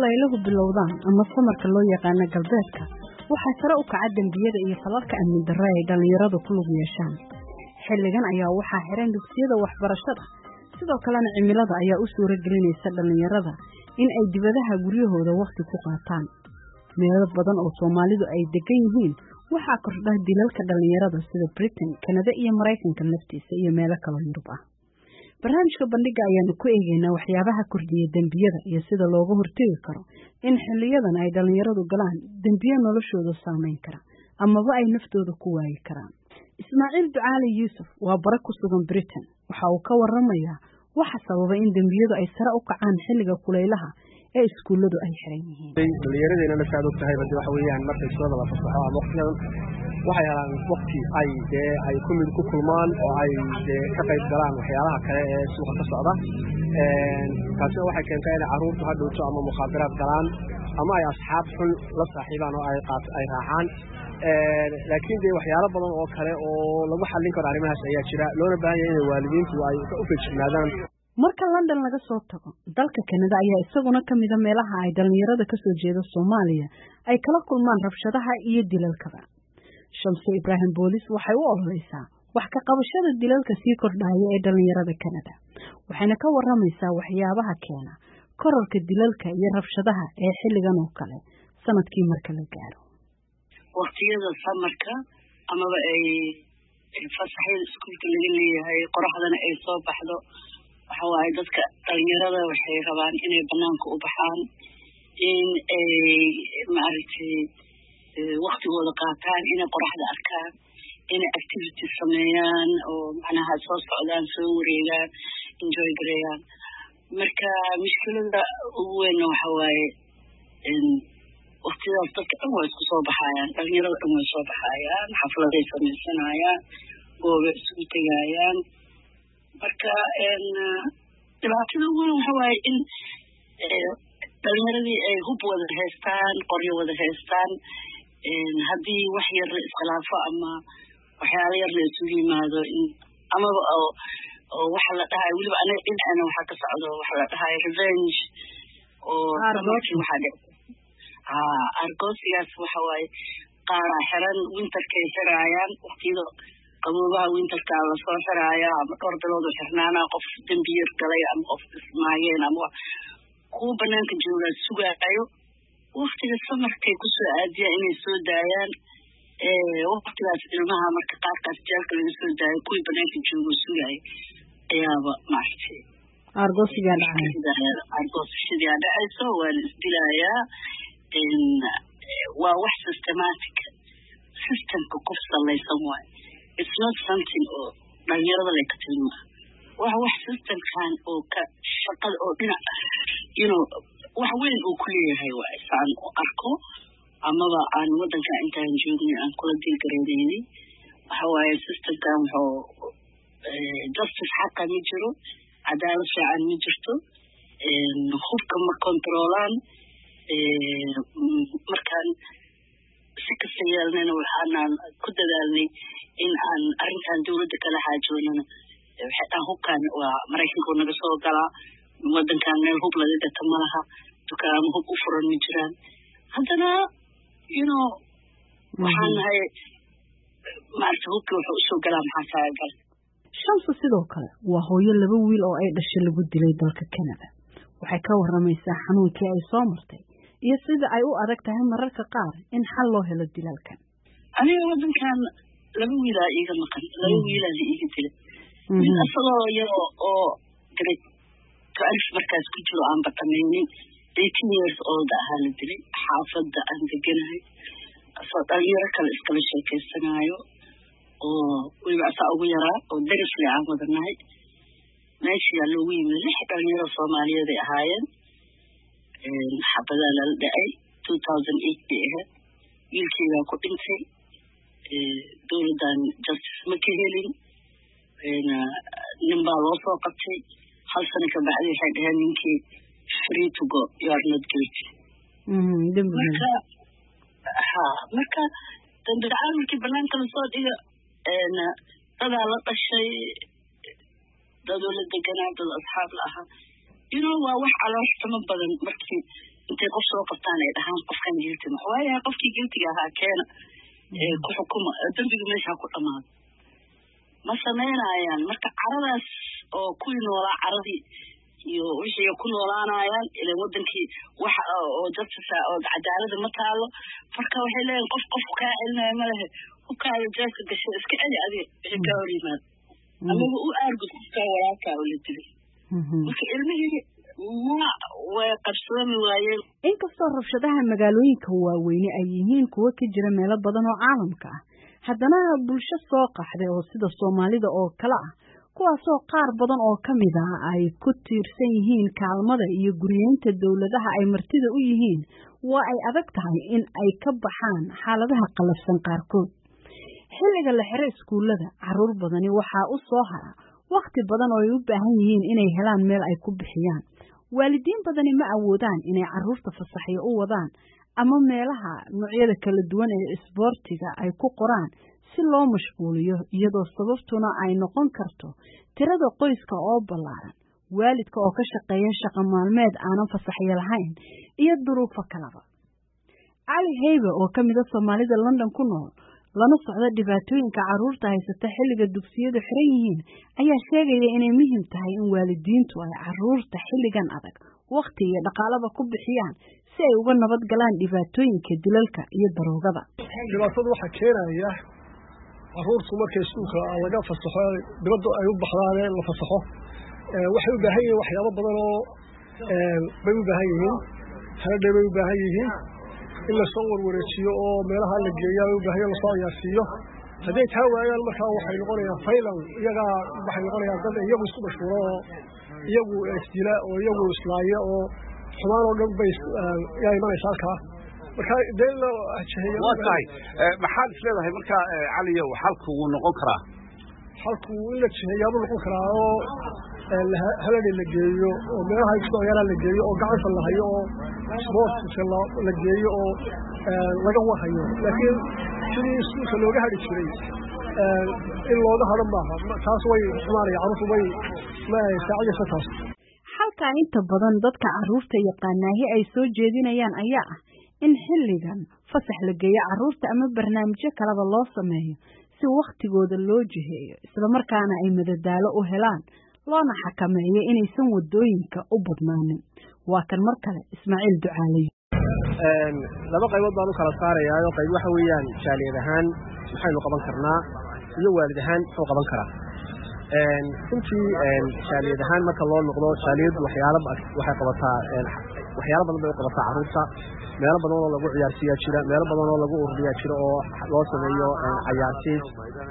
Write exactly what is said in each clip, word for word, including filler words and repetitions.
kulayluhu bilowdaan ama samarka loo yaqaan galbeedka waxa sare u kaca dambiyada iyo falalka amni darro ee dhalinyaradu ku lug yeeshaan. Xilligan ayaa waxaa xiran dugsiyada waxbarashada, sidoo kalena cimilada ayaa u suura gelinaysa dhalinyarada in ay dibadaha guryahooda waqti ku qaataan. Meelo badan oo Soomaalidu ay degan yihiin waxaa kordhay dilalka dhalinyarada sida Britain, Canada iyo Mareykanka naftiisa iyo meelo kale oo Yurub ah. barnaamijka bandhiga ayaanu ku eegaynaa waxyaabaha kordhiya dambiyada iyo sida looga hortagi karo in xilliyadan ay dhalinyaradu galaan dambiyo noloshooda saameyn kara amaba ay naftooda ku waayi karaan. Ismaaciil Ducaale Yuusuf waa bare ku sugan Britain. Waxa uu ka warramayaa waxa sababa in dambiyadu ay sare u kacaan xilliga kulaylaha ee iskuuladu ay xiran yihiin. Dhalinyaradeena la saado tahay badi waxa weeyaan markay soo laba fasaxo ama waqtigan waxay helaan waqti ay dee ay ku mid ku kulmaan oo ay dee ka qayb galaan waxyaalaha kale ee suuqa ka socda. Een taasoo waxay keentay in carruurtu hadhowto ama mukhadaraad galaan ama ay asxaab xun la saaxiibaan oo ay qaat ay raacaan. Een laakiin dee waxyaalo badan oo kale oo lagu xallin karo arrimahaas ayaa jira, loona baahan yahay in waalidiintu ay u feejignaadaan. Marka London laga soo tago, dalka Canada ayaa isaguna ka mid ah meelaha ay dhalinyarada ka soo jeeda Soomaaliya ay kala kulmaan rabshadaha iyo dilalkaba. Shamsi Ibrahim Boolis waxay u ololeysaa wax ka qabashada dilalka sii kordhaya ee dhalinyarada Canada. Waxayna ka warramaysaa waxyaabaha keena kororka dilalka iyo rabshadaha ee xilligan oo kale sanadkii marka la gaaro. Waqtiyada samarka amaba ay fasaxyada iskuulka laga leeyahay qoraxdana ay soo baxdo waxa waaye dadka dhalinyarada waxay rabaan inay banaanka u baxaan, in ay maaragtay waqtigooda qaataan, inay qoraxda arkaan, inay activities sameeyaan oo macnaha soo socdaan, soo wareegaan, enjoy gareeyaan. Marka mushkilada ugu weyn waxa waaye in waqtidaas dadka dhan waa isku soo baxayaan, dhalinyarada dhan way soo baxayaan, xafladay samaysanayaan, goobo isugu tegayaan. marka een dhibaatada ugu weyn waxa waaye in dhalinyaradii ay hub wada haystaan, qoryo wada haystaan, haddii wax yar la iskhilaafo ama waxyaalo yar la isugu yimaado amaba oo waxa la dhahay weliba anaga dhinacana waxaa ka socdo waxa la dhahay revenge oo samarkii waxaa dhici haa argosigaas waxa waaye qaara xiran winterkay xiraayaan waqtiyada qaboobaha winterka la soo xiraaya ama dhowr bilood oo xirnaana qof dambiyar galay ama qof ismaayeen ama kuwa banaanka jooga sugaayo waqtiga samarkay ku soo aadiyaan inay soo daayaan ee waqtigaas ilmaha marka qaarkaas jeelka laga soo daayo kuwii banaanka jooga sugaayo ayaaba maartay argosiga dhacay argosiga dhacayso waa la isdilayaa in waa wax systematic systemka ku salaysan waay. It's not something oo dhalinyarada la ka tilma waa wax systemkan oo ka shaqada oo dhinac you know wax weyn oo ku leeyahay waa saan oo arko amaba aan wadanka intaan joognay aan kula diilgareynay waxa waaye systemkan wuxuu justice xaqa ma jiro, cadaalad fiican ma jirto, hubka ma controlaan, markaan si kasta yeelnayna waxaan ku dadaalnay in aan arrintan dawladda kala xaajoonana waxay dhan hubkan waa Mareykanka naga soo galaa wadankan meel hub laga gato ma laha, dukaamo hub u furan ma jiraan. haddana you know waxaan nahay maarta hubka wuxuu usoo galaa maxaa saagal. Shamsi sidoo kale waa hooyo laba wiil oo ay dhashay lagu dilay dalka Canada. Waxay ka warramaysaa xanuunkii ay soo martay iyo sida ay u adag tahay mararka qaar in xal loo helo dilalkan. aniga wadankan laba wiil aa iiga maqan, laba wiil aa iiga dilay. mid asagoo yar oo grade twelve markaas ku jiro aan batamaynin eighteen years old ahaa la dilay xaafadda aan deganahay. asoo dhalinyaro kale iskala sheekaysanaayo oo weliba asaa ugu yaraa oo daris le aan wadanahay. meeshaa loogu yimid lix dhalinyaro Soomaaliyeed ay ahaayeen. xabadaa lala dhacay two thousand eight bay ahayd. wiilkeygaa ku dhintay, dowladdan justice ma ka helin, nin baa loo soo qabtay. hal sano ka bacdi waxay dhaheen ninkii free to go, you are not guilty. marka ha marka dambiilcaan markii banaanka lasoo dhiga dadaa la dhashay, dadoo la deganaa, dad asxaab la ahaa. you know waa wax calooshxumo badan markii intay qof soo qabtaan ay dhahaan qofkan guilty ma waayahay qofkii guiltiga ahaa keena ee ku xukuma dambiga meesha ku dhamaado ma sameynayaan marka caradaas oo ku noolaa caradii iyo wixii ku noolaanayaan ilaa wadankii waxa oo justice oo cadaalad ma taalo marka waxay leeyihiin qof qof ka cilnaa ma laha u kaayo jeeska gashay iska celi adiga wixii ka hor yimaad ama uu aargus ka walaalka oo la dilay marka ilmihii ma way qabsoomi waayeen inkastoo rabshadaha magaalooyinka waaweyn ay yihiin kuwa ka jira meelo badan oo caalamka ah haddana bulsho soo qaxday oo sida Soomaalida oo kala ah kuwaasoo qaar badan oo kamid ah ay ku tiirsan yihiin kaalmada iyo guriyeynta dawladaha ay martida u yihiin waa ay adag tahay in ay ka baxaan xaaladaha qalafsan qaarkood xilliga la xiray iskuulada caruur badani waxa uu soo hara waqti badan oo ay u baahan yihiin inay helaan meel ay ku bixiyaan waalidiin badani ma awoodaan inay caruurta fasaxyo u wadaan ama meelaha noocyada kala duwan ee isboortiga ay ku qoraan si loo mashquuliyo iyadoo sababtuna ay noqon karto tirada qoyska oo ballaaran waalidka oo ka shaqeeya shaqo maalmeed aanan fasaxyo lahayn iyo duruufo kalaba Ali Heybe oo ka mid ah Soomaalida London ku nool lana socda dhibaatooyinka caruurta haysata xilliga dugsiyadu xiran yihiin ayaa sheegaya inay muhiim tahay in waalidiintu ay caruurta xilligan adag waqti iyo dhaqaalaba ku bixiyaan si ay uga nabad galaan dhibaatooyinka dilalka iyo daroogada dhibaatadu waxa keenaya caruurtu markay iskuulka laga fasaxo dibadda ay u baxdaan la fasaxo waxay u baahan yihiin waxyaabo badan oo bay u baahan yihiin haddii bay u baahan yihiin in la soo warwareejiyo oo meelaha la geeyo u baahan la soo yaasiyo haday taa waayaan markaa waxay noqonayaan faylan iyaga waxay noqonayaan dad iyagu isku mashquulo oo iyagu istila oo iyagu islaayo oo xumaan oo dhan bay yaa imanaysa halkaa marka deelna ajeeyo waay maxaa isleedahay marka caliyo halku uu noqon karaa halku ila jeeyaabo noqon karaa oo halada la geeyo oo meelaha isku yara la geeyo oo gacanta la hayo oo sports la geeyo oo laga wahayo laakiin sidii iskuulka looga hadhi jiray in looga hadhan maaha taas way xumaanaya caruurtu way ma saacada taas halka inta badan dadka caruurta yaqaanaahi ay soo jeedinayaan ayaa ah in xilligan fasax la geeyo caruurta ama barnaamijyo kalaba loo sameeyo si waqtigooda loo jiheeyo isla markaana ay madadaalo u helaan loona xakameeyo inaysan wadooyinka u badnaanin waa kan mar kale Ismaaciil Ducaale een laba qaybood baan u kala saarayaa qayb waxa weeyaan jaaliyad ahaan maxaynu qaban karnaa iyo waalid ahaan soo qaban karaa een intii een jaaliyad ahaan marka loo noqdo jaaliyad waxyaalo waxay qabataa een waxyaalo badan bay qabataa caruurta meelo badan oo lagu ciyaarsiyo jira meelo badan oo lagu ururiyo jira oo loo sameeyo ciyaarsiis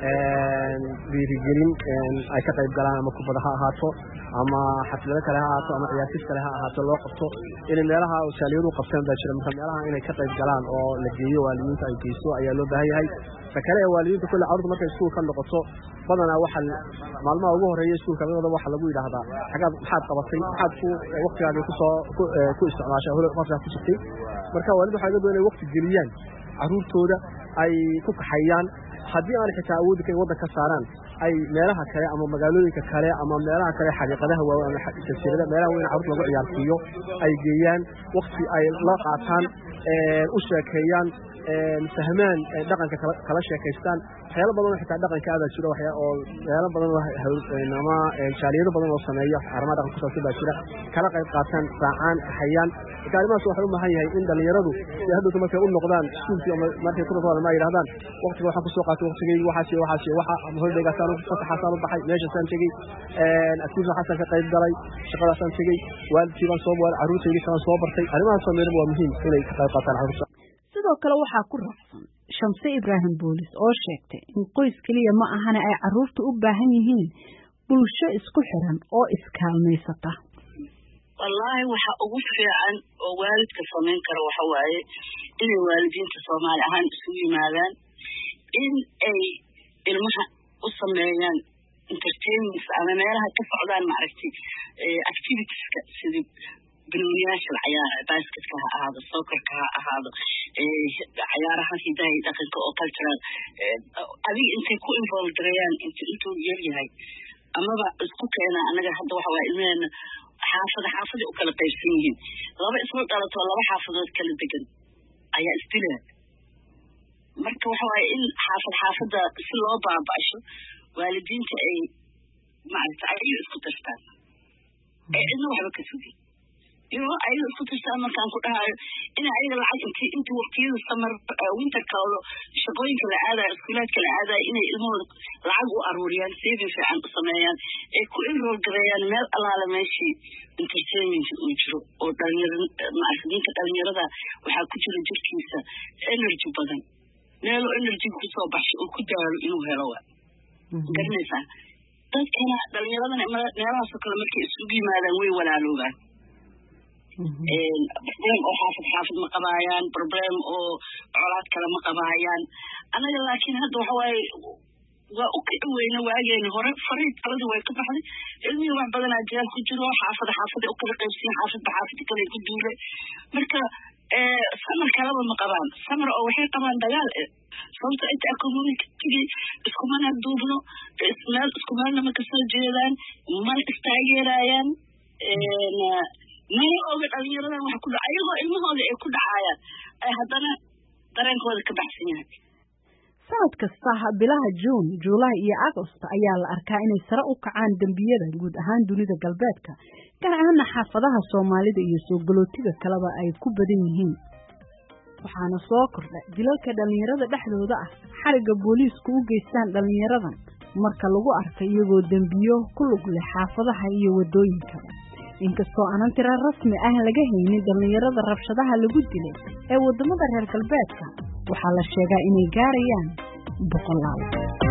een dhiirigelin ay ka qayb galaan ama kubada ha ahaato ama xaflado kale ha ahaato ama ciyaarsiis kale ha ahaato loo qabto in meelaha oo jaaliyadu qabtaan baa jira marka meelaha inay ka qayb galaan oo la geeyo waalidiinta ay geyso ayaa loo baahan yahay fakale waalidiinta kulli caruurta markay iskuul ka noqoto badanaa waxa maalmaha ugu horeeya iskuulka midooda waxa lagu yiraahdaa xagaad maxaad qabatay maxaad ku waqtigaaga ku soo ku isticmaashay hore qofka ku jirtay marka waalid waxa laga doonay waqti geliyaan caruurtooda ay ku kaxayaan haddii aan xitaa awood ka wada ka saaraan ay meelaha kale ama magaalooyinka kale ama meelaha kale xariiqadaha waaweyn ama xaqiiqada meelaha weyn caruurta lagu ciyaarsiiyo ay geeyaan waqti ay la qaataan ee u sheekeeyaan ee fahmaan dhaqanka kala sheekaystaan xeelado badan xitaa dhaqanka aad jiro waxa oo meelo badan ama jaaliyado badan oo sameeyo arrimaha dhaqanka ku saabsan jira kala qayb qaataan saacaan hayaan kaalimaas waxa uu baahan yahay in dhalinyaradu si hadda markay u noqdaan iskuulkii ama markay ku noqdaan ma yiraahdaan waqtiga waxa ku soo qaatay waqtigii waxa si waxa si waxa ama hordayga saan u fasaxaan u baxay meesha saan tagay een askuulka xasan ka qayb galay shaqada saan tagay waalidkii baan soo boor caruurtayda saan soo bartay arrimahaas sameeyay waa muhiim inay ka qayb qaataan caruurta sidoo kale waxa ku raacsan Shamsi Ibrahim Boolis oo sheegtay in qoys kaliya ma ahana ay caruurtu u baahan yihiin bulsho isku xiran oo iskaalmeysata wallahi waxa ugu fiican oo waalidka sameyn karo waxa waaye in waalidiinta Soomaali ahaan isu yimaadaan in ay ilmaha u sameeyaan entertainment ama meelaha ka socdaan maaragtay activities sidii banooniyaasha ciyaar basketka ha ahaado soccerka ha ahaado ciyaaraha hidaha dhaqanka oo cultural adiga intay ku involve garayaan intuu yar yahay amaba isku keena anaga hadda waxa waa ilmeena xaafada xaafada u kala qaybsan yihiin laba isla dhalato laba xaafadood kala degan ayaa isdilaa marka waxa waa in xaafad xaafada si loo baabasho waalidiinta ay maarta ay isku tashaan ee cidna waxba ka sugin iyo ay isku tashaan markaan ku dhahayo in ay lacag intii intii waqtiyada samar winter kaalo shaqooyinka la aaday iskuulaadka la aaday inay ilmahooda lacag u aruuriyaan saving fiican u sameeyaan ee ku enroll gareeyaan meel alaala meeshii entertainment uu jiro oo dhalinyarada maarkiinka dhalinyarada waxaa ku jira jirkiisa energy badan meel energy ku soo baxsho oo ku daalo inuu helo waa garanaysaa dadkana dhalinyaradana meelahaas kale markay isugu yimaadaan way walaaloobaan een problem oo xaafad xaafad ma qabaayaan problem oo colaad kale ma qabaayaan anaga laakiin hadda waxa waaye waa u kicin weyna waageena hore fariid qalada way ka baxday ilmihi wax badan aa jiraan ku jiro xaafada xaafada u kala qaybsan xaafadba xaafada kale ku duulay marka ee samar kalaba ma qabaan samar oo waxay qabaan dagaal sababta ay tahay community isku mana duubno ismaal isku mana ma ka soo jeedaan ma istaageerayaan een ma oga dhalinyaradan waxa ku dhacay ayagoo ilmahooda ay ku dhacayaan ay haddana dareenkooda ka baxsan yahay sanad kasta bilaha June, July iyo August ayaa la arkaa inay sare u kacaan dambiyada guud ahaan dunida galbeedka gaar ahaan xaafadaha Soomaalida iyo soo galootiga kaleba ay ku badan yihiin waxaana soo kordhay dilalka dhalinyarada dhexdooda ah xariga booliisku u geystaan dhalinyaradan marka lagu arkay iyagoo dambiyo ku lug leh xaafadaha iyo wadooyinka inkastoo aanan tira rasmi ah laga haynin dhalinyarada rabshadaha lagu dilay ee wadamada reer galbeedka waxaa la sheegaa inay gaarayaan boqolaal